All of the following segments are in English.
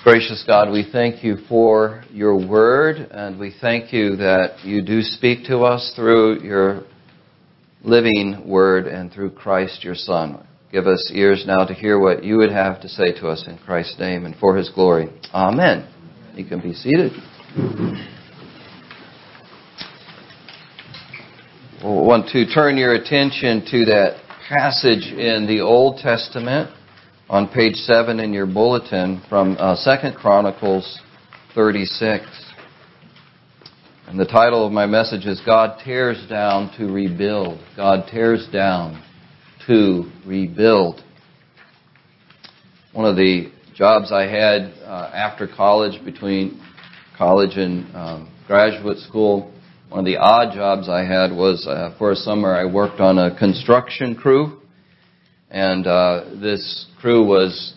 Gracious God, we thank you for your word, and we thank you that you do speak to us through your living word and through Christ your Son. Give us ears now to hear what you would have to say to us in Christ's name and for his glory. Amen. You can be seated. I want to turn your attention to that passage in the Old Testament on page 7 in your bulletin from 2 Chronicles 36. And the title of my message is God Tears Down to Rebuild. God tears down to rebuild. One of the jobs I had after college, between college and graduate school, one of the odd jobs I had was for a summer I worked on a construction crew. And this crew was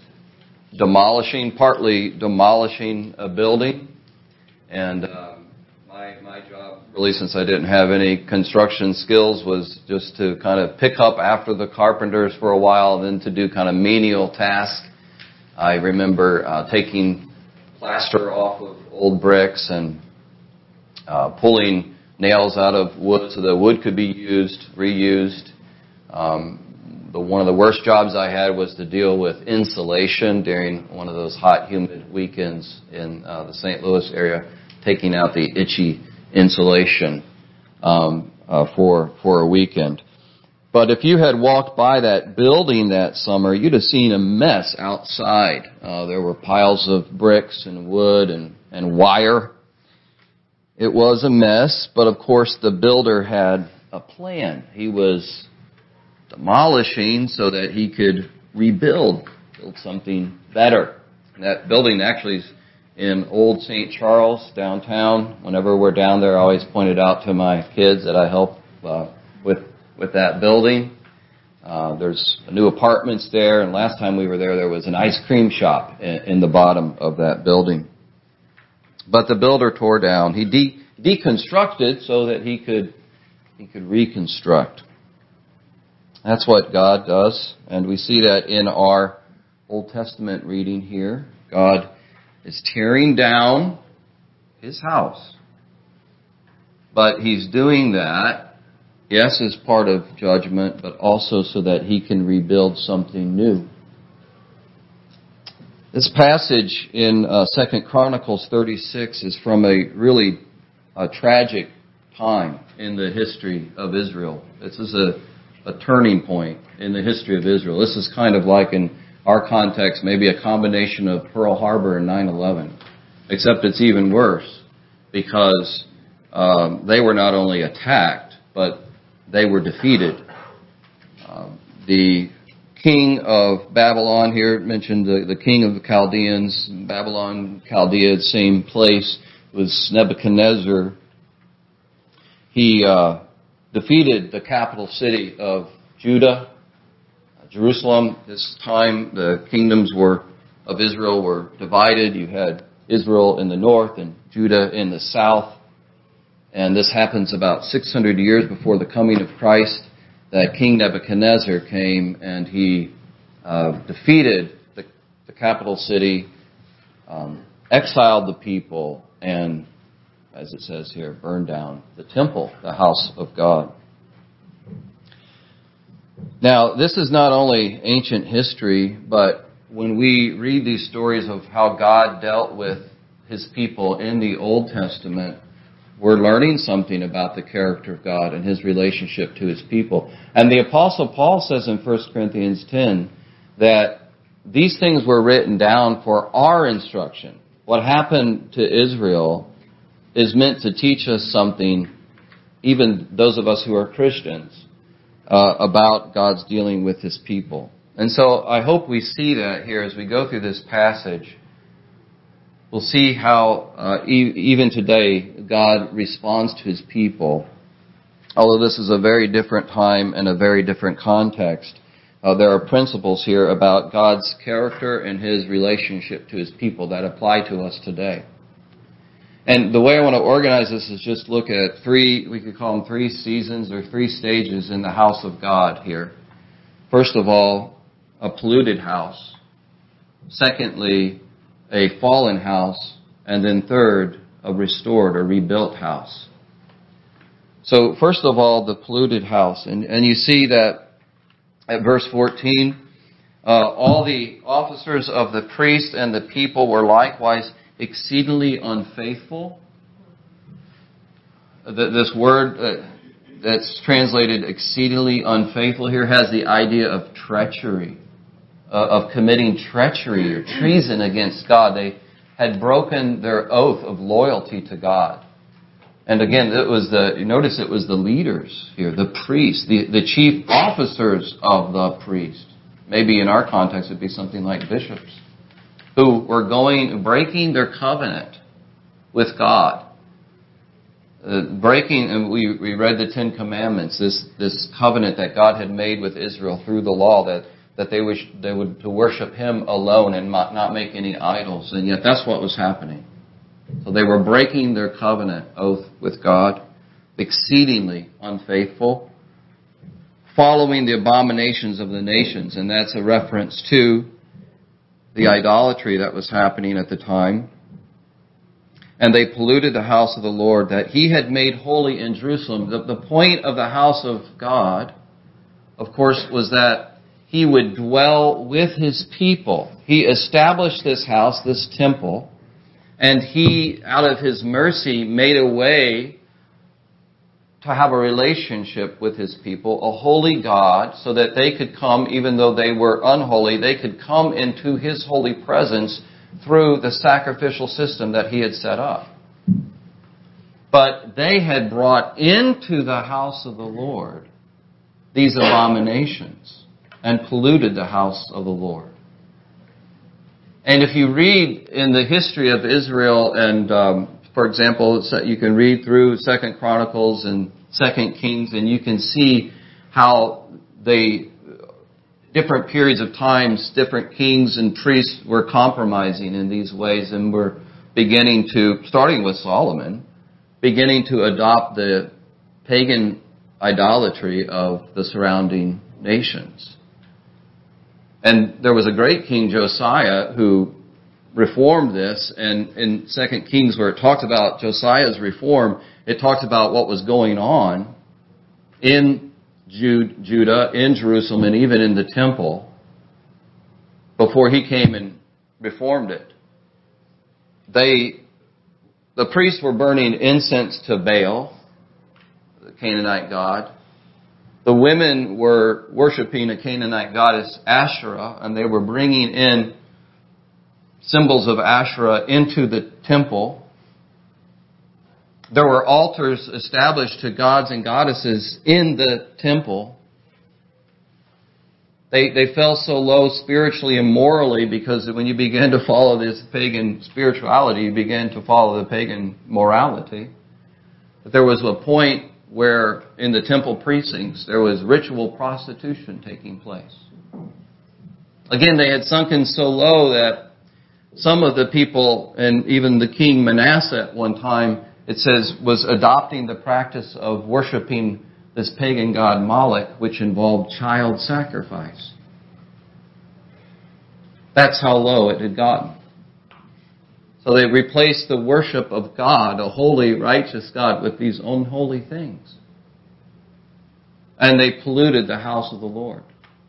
partly demolishing a building. And my job, really, since I didn't have any construction skills, was just to kind of pick up after the carpenters for a while, and then to do kind of menial tasks. I remember taking plaster off of old bricks and pulling nails out of wood so that wood could be reused. One of the worst jobs I had was to deal with insulation during one of those hot, humid weekends in the St. Louis area, taking out the itchy insulation for a weekend. But if you had walked by that building that summer, you'd have seen a mess outside. There were piles of bricks and wood and wire. It was a mess, but of course the builder had a plan. He was demolishing so that he could build something better. And that building actually is in Old St. Charles downtown. Whenever we're down there, I always point it out to my kids that I help with that building. There's new apartments there, and last time we were there was an ice cream shop in the bottom of that building. But the builder tore down. He deconstructed so that he could reconstruct. That's what God does, and we see that in our Old Testament reading here. God is tearing down his house. But he's doing that, yes, as part of judgment, but also so that he can rebuild something new. This passage in 2 Chronicles 36 is from a really tragic time in the history of Israel. This is a turning point in the history of Israel. This is kind of like, in our context, maybe a combination of Pearl Harbor and 9/11, except it's even worse because they were not only attacked, but they were defeated. The king of Babylon here mentioned the king of the Chaldeans. Babylon, Chaldea, same place, was Nebuchadnezzar. He defeated the capital city of Judah, Jerusalem. This time the kingdoms of Israel were divided. You had Israel in the north and Judah in the south. And this happens about 600 years before the coming of Christ, that King Nebuchadnezzar came and he defeated the capital city, exiled the people, and, as it says here, burned down the temple, the house of God. Now, this is not only ancient history, but when we read these stories of how God dealt with his people in the Old Testament, we're learning something about the character of God and his relationship to his people. And the Apostle Paul says in 1 Corinthians 10 that these things were written down for our instruction. What happened to Israel is meant to teach us something, even those of us who are Christians, about God's dealing with his people. And so I hope we see that here as we go through this passage. We'll see how even today God responds to his people. Although this is a very different time and a very different context, there are principles here about God's character and his relationship to his people that apply to us today. And the way I want to organize this is just look at we could call them 3 seasons or 3 stages in the house of God here. First of all, a polluted house. Secondly, a fallen house, and then third, a restored or rebuilt house. So first of all, the polluted house. And you see that at verse 14, all the officers of the priest and the people were likewise exceedingly unfaithful. This word that's translated exceedingly unfaithful here has the idea of treachery, of committing treachery or treason against God. They had broken their oath of loyalty to God. And again, it was the leaders here, the priests, the chief officers of the priest. Maybe in our context it'd be something like bishops, who were breaking their covenant with God. And we read the Ten Commandments, this covenant that God had made with Israel through the law that they would to worship Him alone and not make any idols. And yet that's what was happening. So they were breaking their covenant oath with God, exceedingly unfaithful, following the abominations of the nations. And that's a reference to the idolatry that was happening at the time. And they polluted the house of the Lord that He had made holy in Jerusalem. The point of the house of God, of course, was that He would dwell with His people. He established this house, this temple, and He, out of His mercy, made a way to have a relationship with His people, a holy God, so that they could come, even though they were unholy, they could come into His holy presence through the sacrificial system that He had set up. But they had brought into the house of the Lord these abominations and polluted the house of the Lord. And if you read in the history of Israel, and for example, you can read through 2 Chronicles and 2 Kings, and you can see how different periods of times, different kings and priests were compromising in these ways, and were starting with Solomon, beginning to adopt the pagan idolatry of the surrounding nations. And there was a great king, Josiah, who reformed this. And in 2 Kings, where it talks about Josiah's reform, it talks about what was going on in Judah, in Jerusalem, and even in the temple before he came and reformed it. The priests were burning incense to Baal, the Canaanite god. The women were worshiping a Canaanite goddess, Asherah, and they were bringing in symbols of Asherah into the temple. There were altars established to gods and goddesses in the temple. They fell so low spiritually and morally, because when you began to follow this pagan spirituality, you began to follow the pagan morality. But there was a point where in the temple precincts there was ritual prostitution taking place. Again, they had sunken so low that some of the people, and even the king Manasseh at one time, it says, was adopting the practice of worshiping this pagan god Moloch, which involved child sacrifice. That's how low it had gotten. So they replaced the worship of God, a holy, righteous God, with these unholy things. And they polluted the house of the Lord.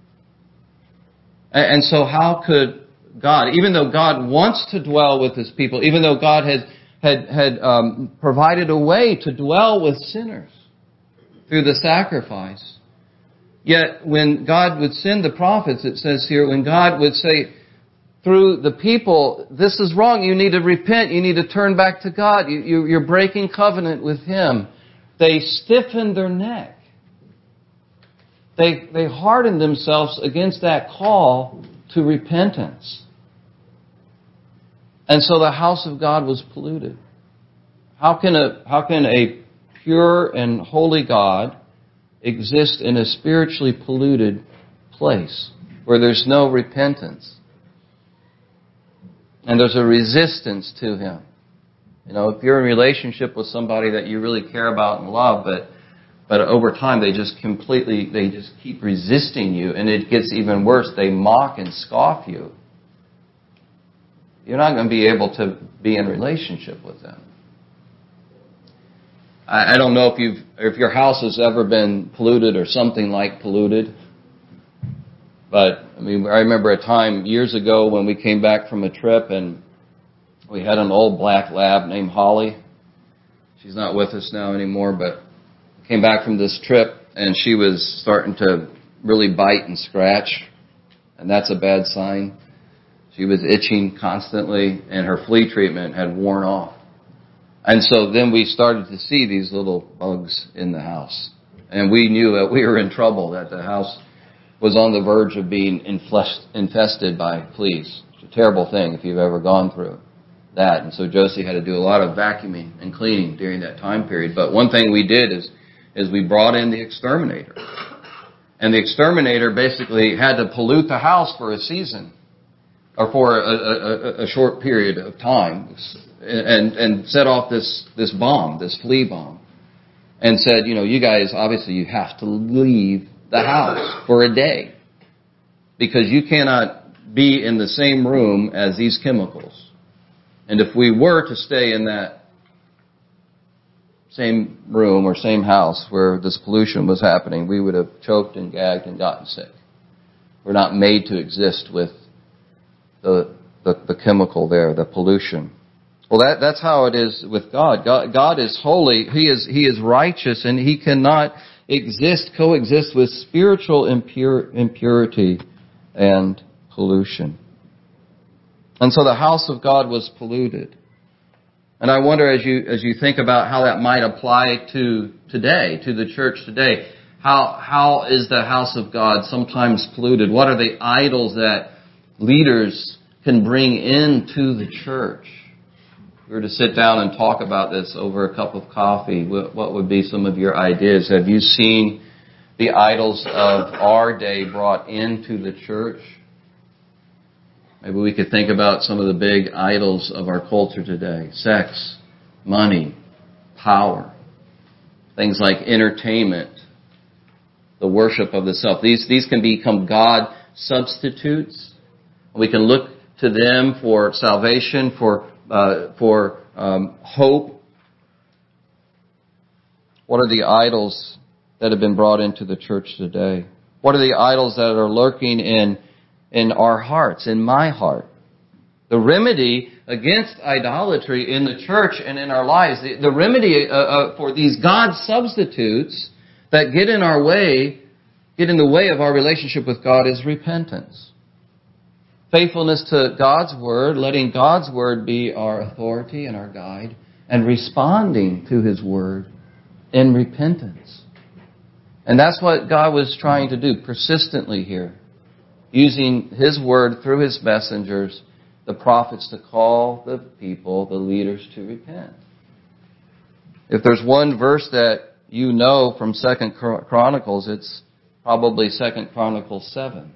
And so how could God, even though God wants to dwell with His people, even though God had provided a way to dwell with sinners through the sacrifice, yet when God would send the prophets, it says here, when God would say through the people, this is wrong, you need to repent, you need to turn back to God, you're breaking covenant with Him, they stiffened their neck. They hardened themselves against that call to repentance. And so the house of God was polluted. How can a pure and holy God exist in a spiritually polluted place where there's no repentance? And there's a resistance to Him. You know, if you're in a relationship with somebody that you really care about and love, but over time they just keep resisting you, and it gets even worse. They mock and scoff you. you're not going to be able to be in relationship with them. I don't know if your house has ever been polluted or something like polluted. But, I remember a time years ago when we came back from a trip and we had an old black lab named Holly. She's not with us now anymore, but came back from this trip and she was starting to really bite and scratch. And that's a bad sign. She was itching constantly and her flea treatment had worn off. And so then we started to see these little bugs in the house. And we knew that we were in trouble, that the house was on the verge of being infested by fleas. It's a terrible thing if you've ever gone through that. And so Josie had to do a lot of vacuuming and cleaning during that time period. But one thing we did is we brought in the exterminator. And the exterminator basically had to pollute the house for a season or for a short period of time and set off this bomb, this flea bomb. And said, you guys, obviously you have to leave the house for a day because you cannot be in the same room as these chemicals. And if we were to stay in that same room or same house where this pollution was happening, we would have choked and gagged and gotten sick. We're not made to exist with the chemical there, the pollution. Well, that's how it is with God. God is holy. He is righteous, and He cannot coexist with spiritual impurity and pollution. And so the house of God was polluted. And I wonder, as you think about how that might apply to today, to the church today, how is the house of God sometimes polluted? What are the idols that leaders can bring into the church? If we were to sit down and talk about this over a cup of coffee, what would be some of your ideas? Have you seen the idols of our day brought into the church? Maybe we could think about some of the big idols of our culture today. Sex, money, power, things like entertainment, the worship of the self. These can become God substitutes. We can look to them for salvation, for hope. What are the idols that have been brought into the church today? What are the idols that are lurking in our hearts, in my heart? The remedy against idolatry in the church and in our lives, the remedy for these God substitutes that get in the way of our relationship with God is repentance. Faithfulness to God's Word, letting God's Word be our authority and our guide, and responding to His Word in repentance. And that's what God was trying to do persistently here, using His Word through His messengers, the prophets, to call the people, the leaders, to repent. If there's one verse that you know from 2 Chronicles, it's probably 2 Chronicles 7.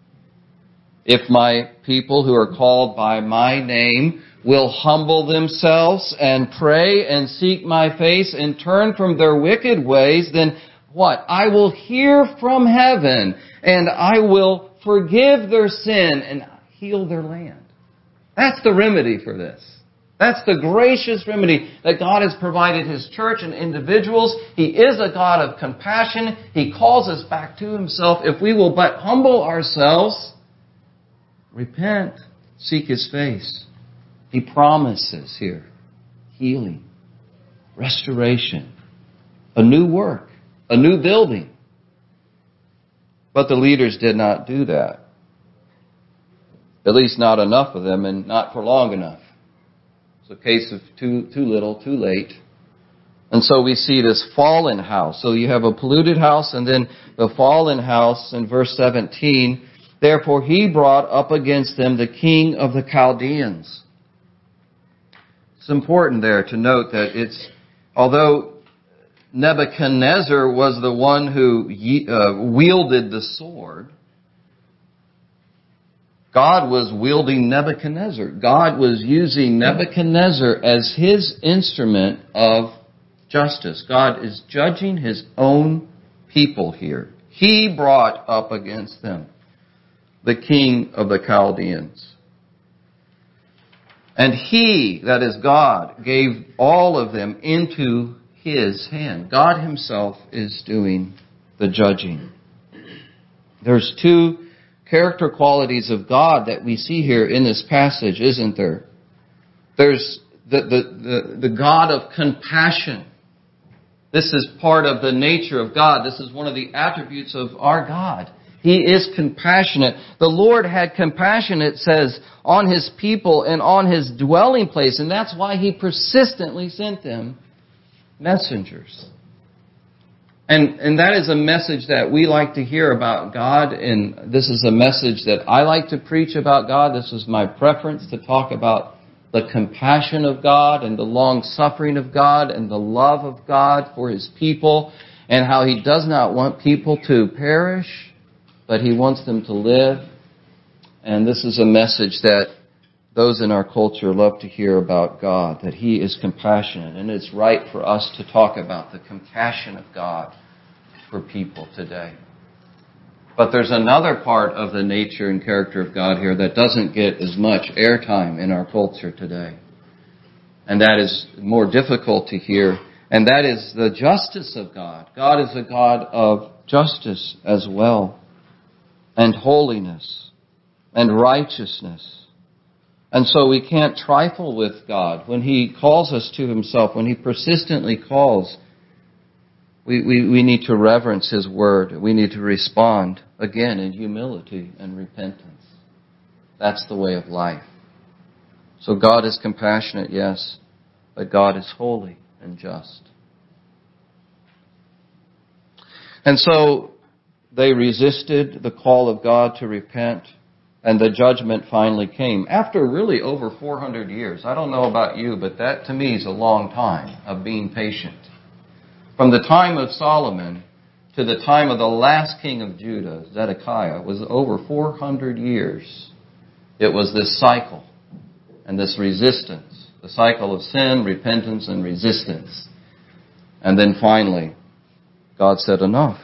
If my people who are called by my name will humble themselves and pray and seek my face and turn from their wicked ways, then what? I will hear from heaven and I will forgive their sin and heal their land. That's the remedy for this. That's the gracious remedy that God has provided His church and individuals. He is a God of compassion. He calls us back to Himself. If we will but humble ourselves, repent, seek His face, He promises here healing, restoration, a new work, a new building. But the leaders did not do that. At least not enough of them, and not for long enough. It's a case of too little, too late. And so we see this fallen house. So you have a polluted house and then the fallen house in verse 17. Therefore He brought up against them the king of the Chaldeans. It's important there to note that although Nebuchadnezzar was the one who wielded the sword, God was wielding Nebuchadnezzar. God was using Nebuchadnezzar as His instrument of justice. God is judging His own people here. He brought up against them the king of the Chaldeans. And He, that is God, gave all of them into His hand. God Himself is doing the judging. There's two character qualities of God that we see here in this passage, isn't there? There's the God of compassion. This is part of the nature of God. This is one of the attributes of our God. He is compassionate. The Lord had compassion, it says, on His people and on His dwelling place. And that's why He persistently sent them messengers. And that is a message that we like to hear about God. And this is a message that I like to preach about God. This is my preference, to talk about the compassion of God and the long-suffering of God and the love of God for His people, and how He does not want people to perish, but He wants them to live. And this is a message that those in our culture love to hear about God, that He is compassionate. And it's right for us to talk about the compassion of God for people today. But there's another part of the nature and character of God here that doesn't get as much airtime in our culture today. And that is more difficult to hear. And that is the justice of God. God is a God of justice as well, and holiness, and righteousness. And so we can't trifle with God. When He calls us to Himself, when He persistently calls, we need to reverence His word. We need to respond, again, in humility and repentance. That's the way of life. So God is compassionate, yes, but God is holy and just. And so they resisted the call of God to repent, and the judgment finally came. After really over 400 years. I don't know about you, but that to me is a long time of being patient. From the time of Solomon to the time of the last king of Judah, Zedekiah, was over 400 years. It was this cycle and this resistance, the cycle of sin, repentance, and resistance. And then finally, God said, enough.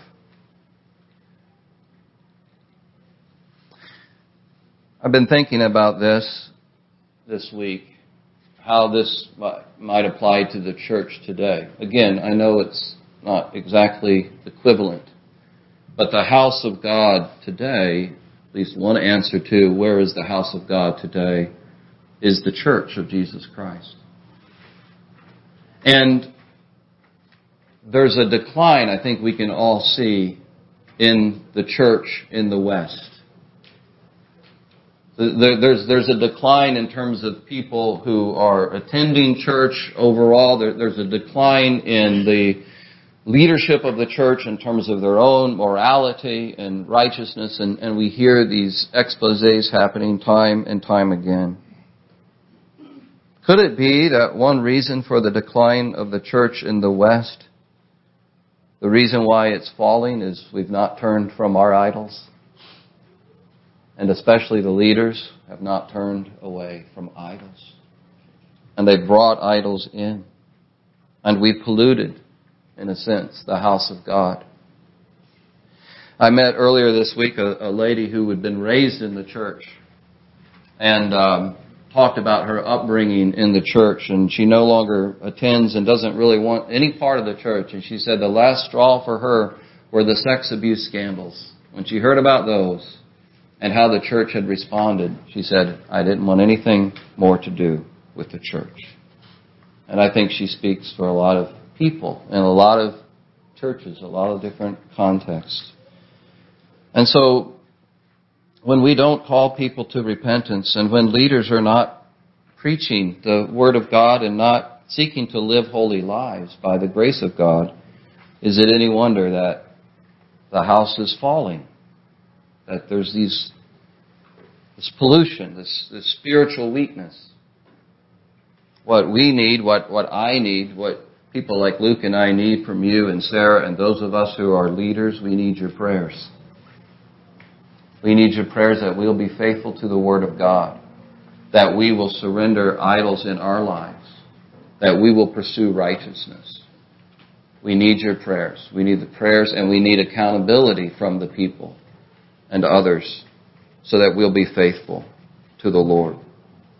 I've been thinking about this week, how this might apply to the church today. Again, I know it's not exactly equivalent, but the house of God today, at least one answer to where is the house of God today, is the church of Jesus Christ. And there's a decline, I think we can all see, in the church in the West. There's a decline in terms of people who are attending church overall. There's a decline in the leadership of the church in terms of their own morality and righteousness, and we hear these exposés happening time and time again. Could it be that one reason for the decline of the church in the West, the reason why it's falling, is we've not turned from our idols? And especially the leaders have not turned away from idols. And they've brought idols in. And we've polluted, in a sense, the house of God. I met earlier this week a lady who had been raised in the church and talked about her upbringing in the church. And she no longer attends and doesn't really want any part of the church. And she said the last straw for her were the sex abuse scandals. When she heard about those, and how the church had responded, she said, I didn't want anything more to do with the church. And I think she speaks for a lot of people in a lot of churches, a lot of different contexts. And so, when we don't call people to repentance, and when leaders are not preaching the Word of God and not seeking to live holy lives by the grace of God, is it any wonder that the house is falling? That there's this pollution, this spiritual weakness. What we need, what I need, what people like Luke and I need from you and Sarah and those of us who are leaders, we need your prayers. We need your prayers that we'll be faithful to the Word of God, that we will surrender idols in our lives, that we will pursue righteousness. We need your prayers. We need the prayers, and we need accountability from the people and others so that we'll be faithful to the Lord.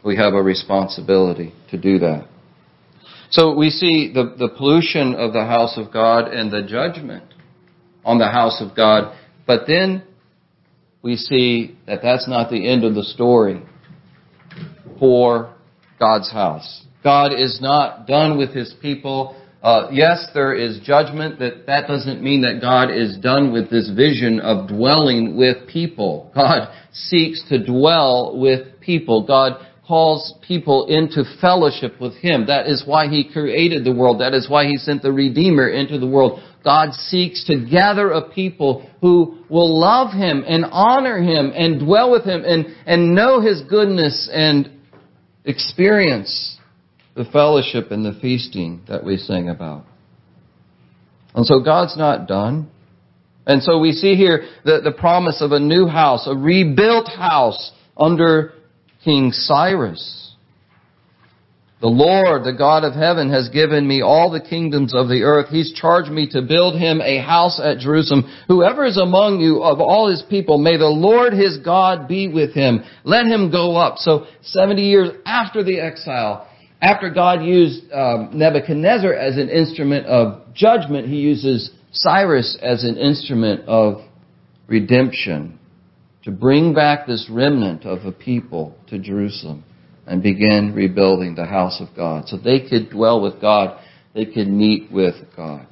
We have a responsibility to do that. So we see the pollution of the house of God and the judgment on the house of God. But then we see that that's not the end of the story for God's house. God is not done with His people. Yes, there is judgment. That doesn't mean that God is done with this vision of dwelling with people. God seeks to dwell with people. God calls people into fellowship with Him. That is why He created the world. That is why He sent the Redeemer into the world. God seeks to gather a people who will love Him and honor Him and dwell with Him and know His goodness and experience the fellowship and the feasting that we sing about. And so God's not done. And so we see here the promise of a new house, a rebuilt house under King Cyrus. The Lord, the God of heaven, has given me all the kingdoms of the earth. He's charged me to build Him a house at Jerusalem. Whoever is among you of all His people, may the Lord His God be with him. Let him go up. So 70 years after the exile, after God used Nebuchadnezzar as an instrument of judgment, He uses Cyrus as an instrument of redemption to bring back this remnant of a people to Jerusalem and begin rebuilding the house of God. So they could dwell with God. They could meet with God.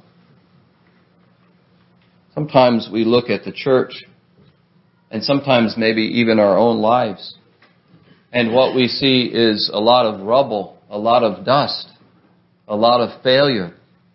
Sometimes we look at the church, and sometimes maybe even our own lives, and what we see is a lot of rubble, a lot of dust, a lot of failure.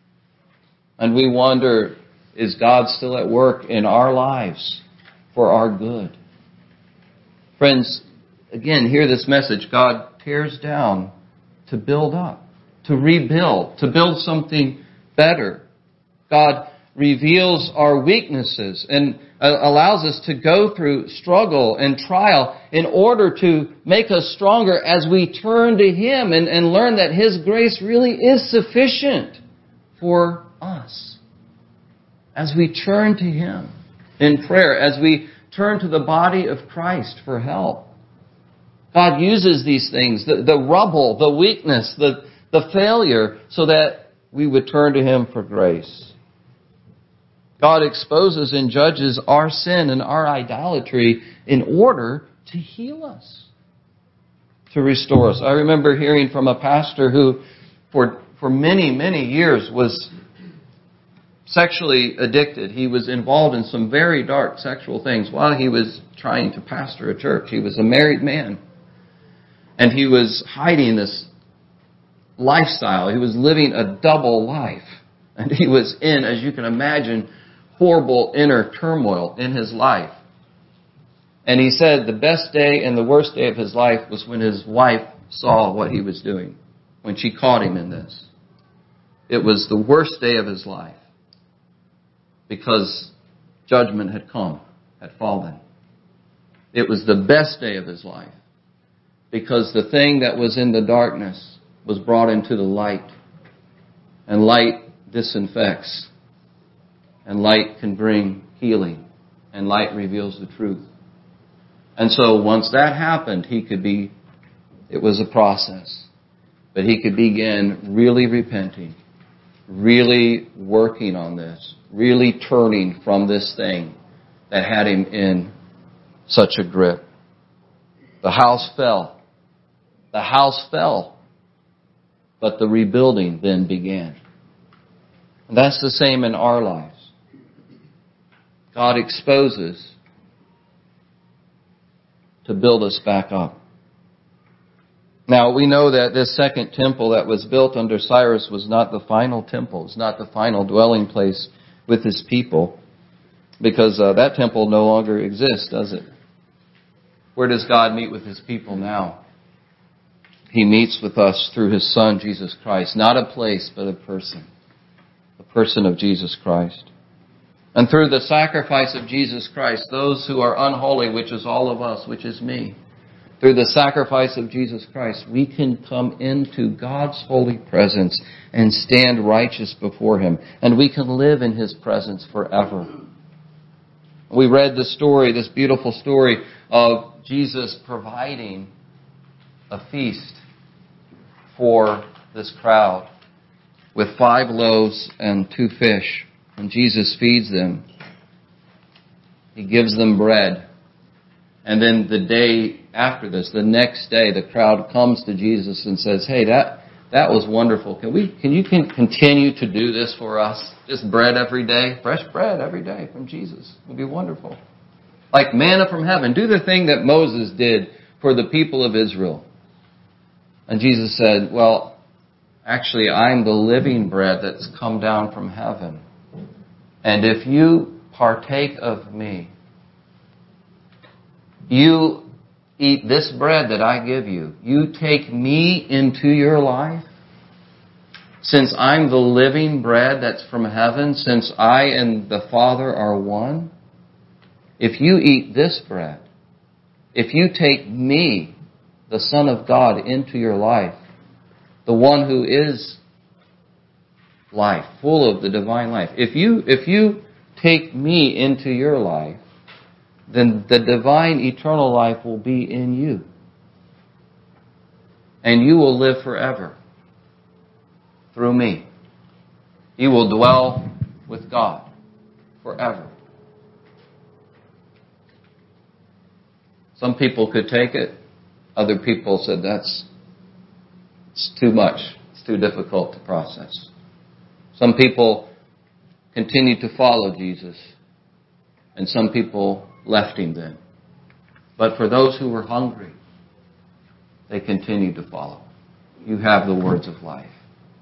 And we wonder, is God still at work in our lives for our good? Friends, again, hear this message. God tears down to build up, to rebuild, to build something better. God reveals our weaknesses and allows us to go through struggle and trial in order to make us stronger as we turn to Him and learn that His grace really is sufficient for us. As we turn to Him in prayer, as we turn to the body of Christ for help. God uses these things, the rubble, the weakness, the failure, so that we would turn to Him for grace. God exposes and judges our sin and our idolatry in order to heal us, to restore us. I remember hearing from a pastor who, for many, many years, was sexually addicted. He was involved in some very dark sexual things while he was trying to pastor a church. He was a married man. And he was hiding this lifestyle. He was living a double life. And he was in, as you can imagine, horrible inner turmoil in his life. And he said the best day and the worst day of his life was when his wife saw what he was doing, when she caught him in this. It was the worst day of his life because judgment had come, had fallen. It was the best day of his life because the thing that was in the darkness was brought into the light. And light disinfects. And light can bring healing. And light reveals the truth. And so once that happened, it was a process. But he could begin really repenting, really working on this, really turning from this thing that had him in such a grip. The house fell. The house fell. But the rebuilding then began. And that's the same in our lives. God exposes to build us back up. Now, we know that this second temple that was built under Cyrus was not the final temple. It's not the final dwelling place with His people, because that temple no longer exists, does it? Where does God meet with His people now? He meets with us through His Son, Jesus Christ. Not a place, but a person. The person of Jesus Christ. And through the sacrifice of Jesus Christ, those who are unholy, which is all of us, which is me, through the sacrifice of Jesus Christ, we can come into God's holy presence and stand righteous before Him. And we can live in His presence forever. We read the story, this beautiful story of Jesus providing a feast for this crowd with 5 loaves and 2 fish. And Jesus feeds them. He gives them bread. And then the day after this, the next day, the crowd comes to Jesus and says, hey, that was wonderful. Can you continue to do this for us? Just bread every day, fresh bread every day from Jesus. It would be wonderful. Like manna from heaven. Do the thing that Moses did for the people of Israel. And Jesus said, well, actually, I'm the living bread that's come down from heaven. And if you partake of me, you eat this bread that I give you, you take me into your life, since I'm the living bread that's from heaven, since I and the Father are one, if you eat this bread, if you take me, the Son of God, into your life, the one who is life, full of the divine life, if you take me into your life, then the divine eternal life will be in you. And you will live forever through me. You will dwell with God forever. Some people could take it. Other people said it's too much. It's too difficult to process. Some people continued to follow Jesus. And some people left him then. But for those who were hungry, they continued to follow. You have the words of life.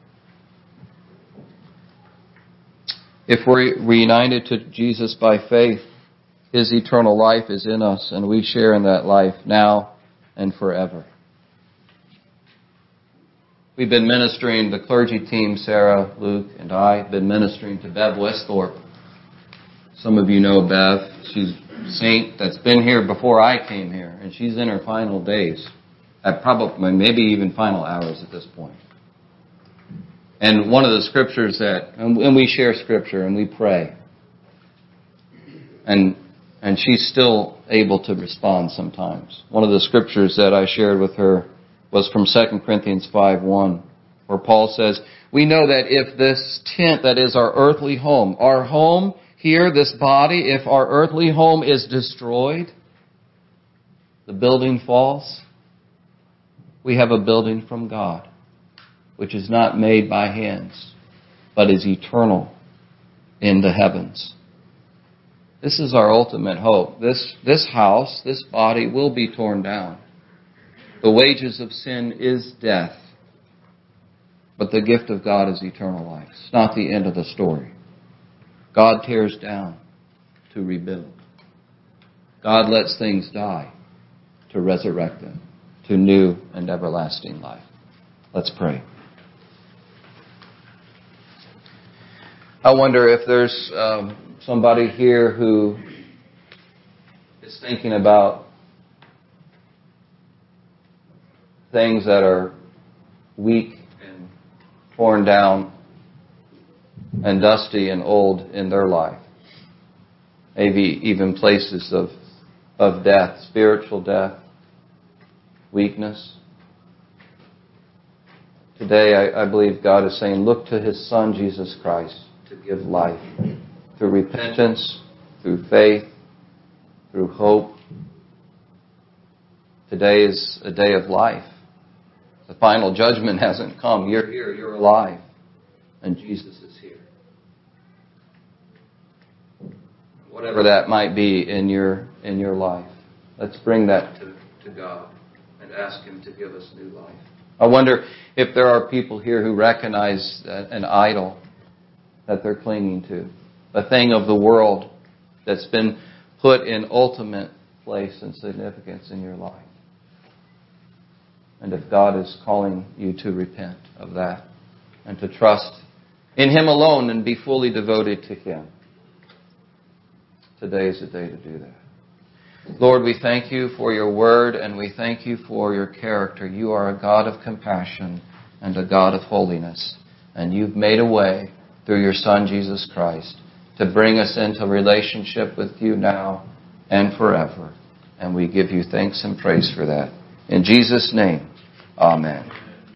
If we're reunited to Jesus by faith, His eternal life is in us, and we share in that life now and forever. We've been ministering, the clergy team, Sarah, Luke, and I, have been ministering to Bev Westhorpe. Some of you know Bev. She's a saint that's been here before I came here, and she's in her final days, at probably maybe even final hours at this point. And one of the scriptures and we share scripture and we pray, and she's still able to respond sometimes. One of the scriptures that I shared with her was from 2 Corinthians 5:1, where Paul says, we know that if this tent that is our earthly home, our home here, this body, if our earthly home is destroyed, the building falls, we have a building from God, which is not made by hands, but is eternal in the heavens. This is our ultimate hope. This house, this body will be torn down. The wages of sin is death, but the gift of God is eternal life. It's not the end of the story. God tears down to rebuild. God lets things die to resurrect them to new and everlasting life. Let's pray. I wonder if there's somebody here who is thinking about things that are weak and torn down and dusty and old in their life. Maybe even places of death, spiritual death, weakness. Today, I believe God is saying, look to His Son, Jesus Christ, to give life through repentance, through faith, through hope. Today is a day of life. The final judgment hasn't come. You're here, you're alive, and Jesus is here. Whatever that might be in your life, let's bring that to God and ask Him to give us new life. I wonder if there are people here who recognize an idol that they're clinging to, a thing of the world that's been put in ultimate place and significance in your life. And if God is calling you to repent of that and to trust in Him alone and be fully devoted to Him, today is the day to do that. Lord, we thank You for Your word and we thank You for Your character. You are a God of compassion and a God of holiness. And You've made a way through Your Son, Jesus Christ, to bring us into relationship with You now and forever. And we give You thanks and praise for that. In Jesus' name, Amen.